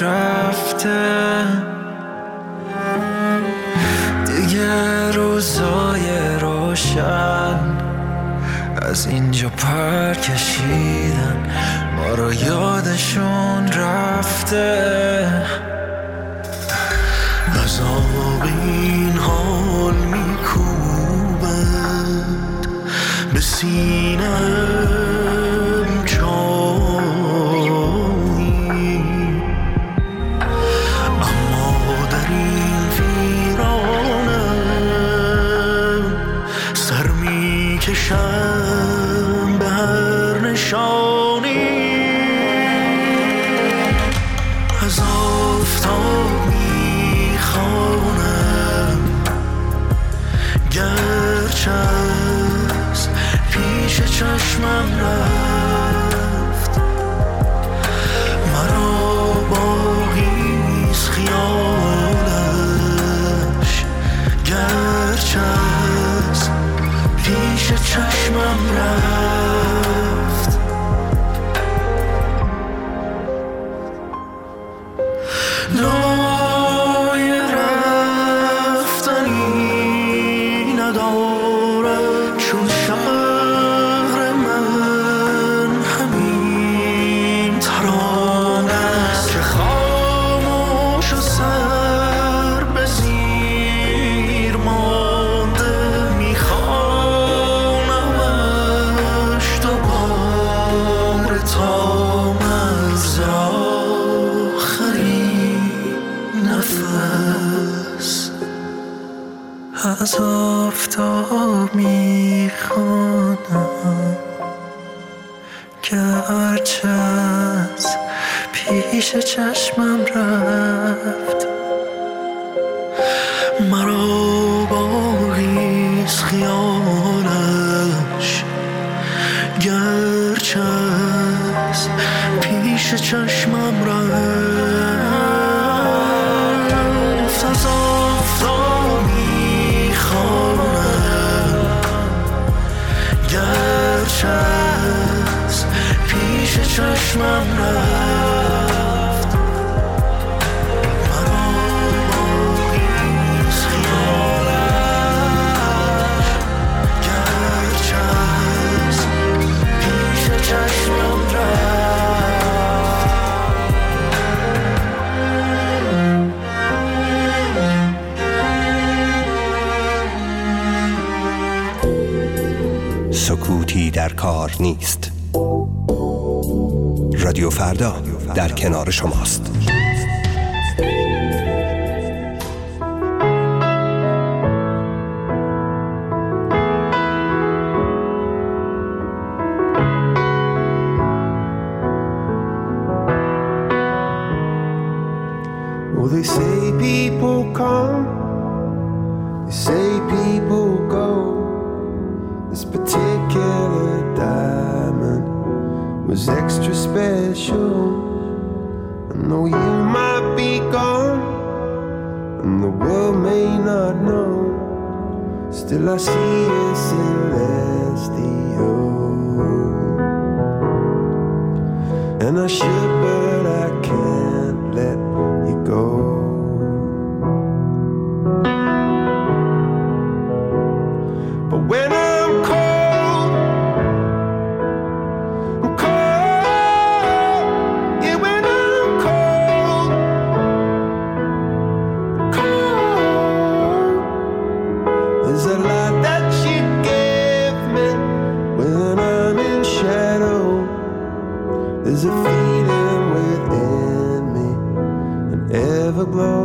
رفته، دیگه روزای روشن از اینجا پر کشیدن، ما رو یادشون رفته. عذاب این حال میکوبد به سینم چایی، اما در این ویرانم سر میکشم به هر نشانی. از آفتاب میخوانم گرچه از پیش چشمم رفت، مرا باقیست خیالش گرچه از پیش چشمم رفت. رای رفتنی ندارد چون شهر من همین ترانه است که خاموش و سر به زیر مانده میخوانمش دوباره تا مرز نفس. از آفتاب میخوانم گرچه از پیش چشمم رفت، مرا باقیست خیالش گرچه از پیش چشمم رفت. از آفتاب میخوانم گرچه از پیش چشمم رفت، مرا باقیست خیالش گرچه از پیش چشمم رفت. سکوتی در کار نیست. رادیو فردا در کنار شماست. Well, they say people come, they say people go. This particular diamond was extra special. I know you might be gone and the world may not know, still I see a celestial. And I should but I can't let you go. But when I'm cold, yeah, when I'm cold, there's a lot that you give me when I'm in shadow. There's a feeling within me, an everglow.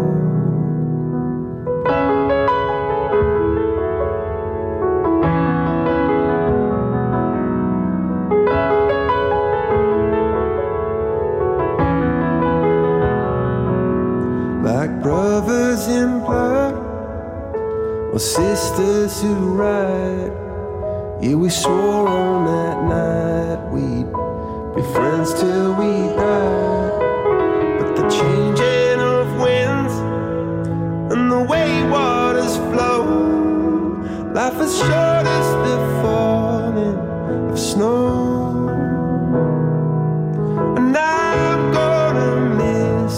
Like brothers in blood, or sisters who ride. Yeah, we swore on that night we'd be friends till we died. But the changing of winds and the way waters flow, life is short as the falling of snow. And I'm gonna miss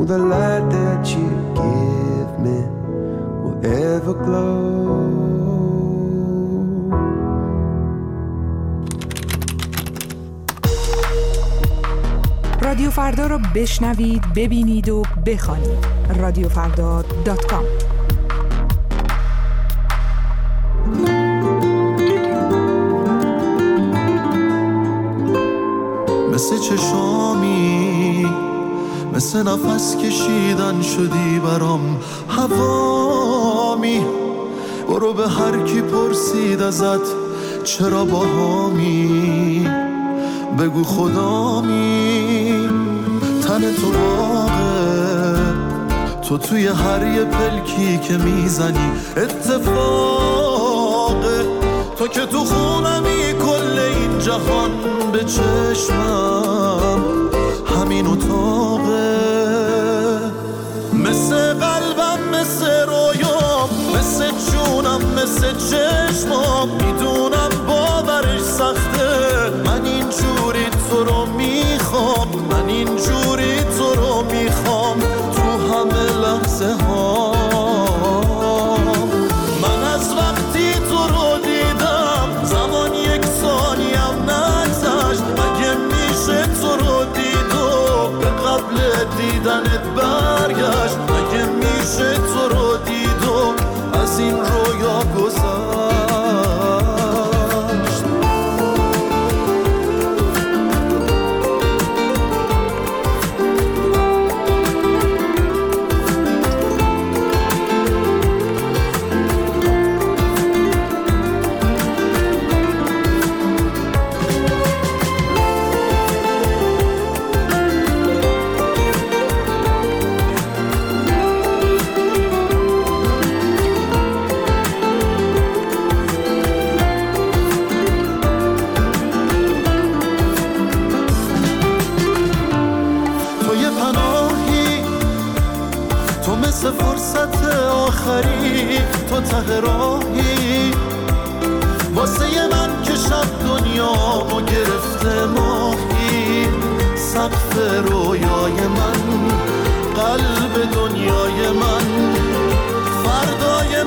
Oh, the light that you give me will ever glow. رادیو فردا رو بشنوید، ببینید و بخوانید. radiofrda.com. مثل چشامی، مثل نفس کشیدن شدی برام هوامی. برو به هر کی پرسید ازت چرا باهامی، بگو خدامی. تن تو باغه، تو توی هر یه پلکی که میزنی اتفاقه. تو که تو خونمی کل این جهان به چشمم همین اتاقه. مثل قلبم، مثل رویام، مثل جونم، مثل چشمام. میدونم باورش سخته، من اینجوری تو رو میخوام، من اینجوری تو رو میخوام تو همه لحظه ها. من از وقتی تو رو دیدم زمان یک ثانیم نگذشت. مگه میشه تو رو دید و به قبل دیدنت برگشت؟ مگه میشه تو رو دید و از این رویا گذشت؟ فرصت آخری، تو ته راهی واسه من که شب دنیامو گرفته ماهی. سقف رویای من، قلب دنیای من، فردای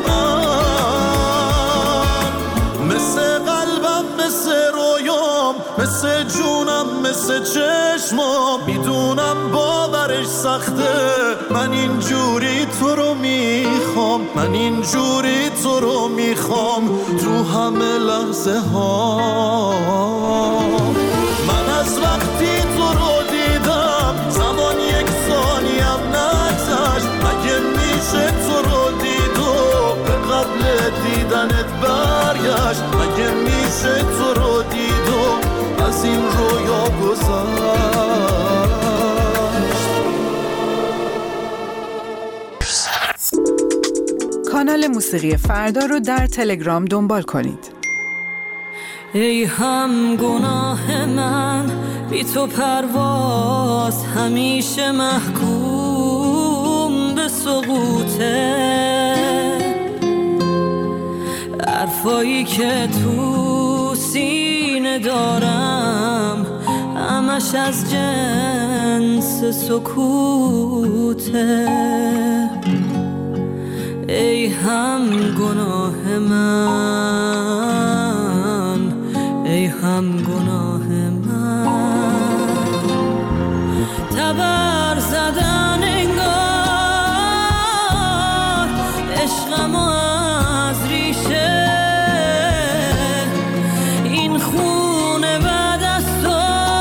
من. مثل قلبم، مثل رویام، مثل جونم، مثل چشمام. میدونم باورش سخته، من اینجوری تو رو میخوام، من اینجوری تو رو میخوام تو همه لحظه ها. من از وقتی تو رو دیدم زمان یک ثانیم نگذشت. مگه میشه تو رو دید و به قبل دیدنت برگشت؟ مگه میشه تو رو دید و از این رویا گذشت؟ کانال موسیقی فردا رو در تلگرام دنبال کنید. ای هم گناه من، بی تو پرواز همیشه محکوم به سقوطه. حرفایی که تو سینه دارم همش از جنس سکوته. ای هم گناه من، ای هم گناه من. تبر زدن انگار عشقمو از ریشه. این خونه بعد از تو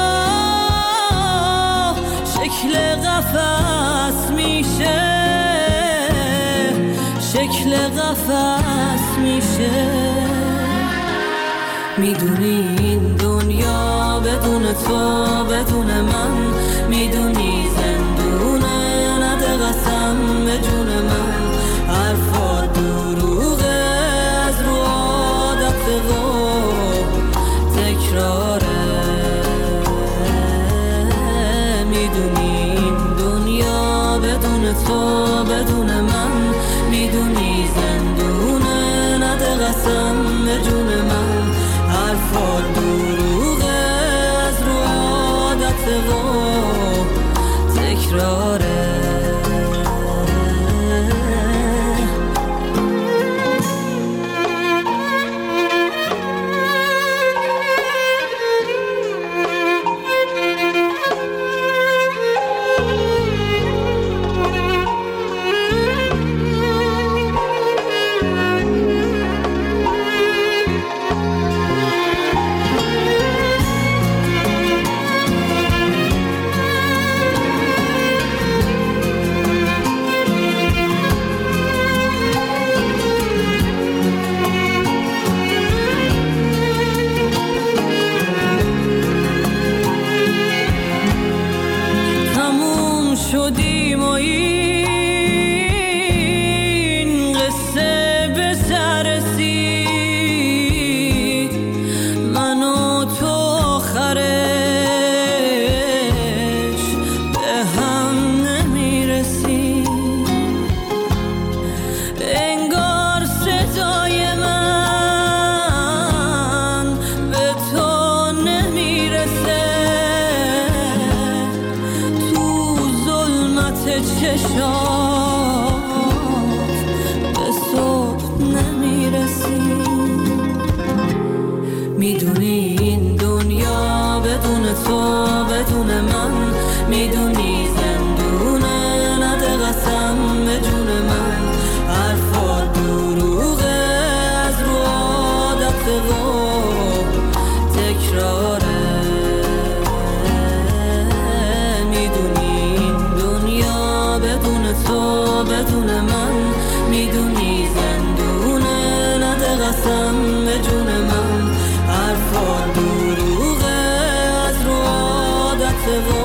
شکل قفس میشه، شکل قفس میشه. میدونی این دنیا بدون تو، بدون من، میدونی زندونه. نده قسم به جون من، حرفا دروغه از رو عادت و تکراره. میدونی این دنیا بدون تو، بدون من، میدونی زندونه. نده قسم به جون من، حرفا دروغه از رو عادت و تکراره. چشات به صبح نمیرسی. میدونی این دنیا بدون تو بدون من، میدونی زندونه نده قسم به جون من. حرفا دروغه از رو عادت و تکراره. میدونی این دنیا بدون تو بدون من، میدونی زندونه نده قسم به جون من. حرفا دروغه از رو عادت و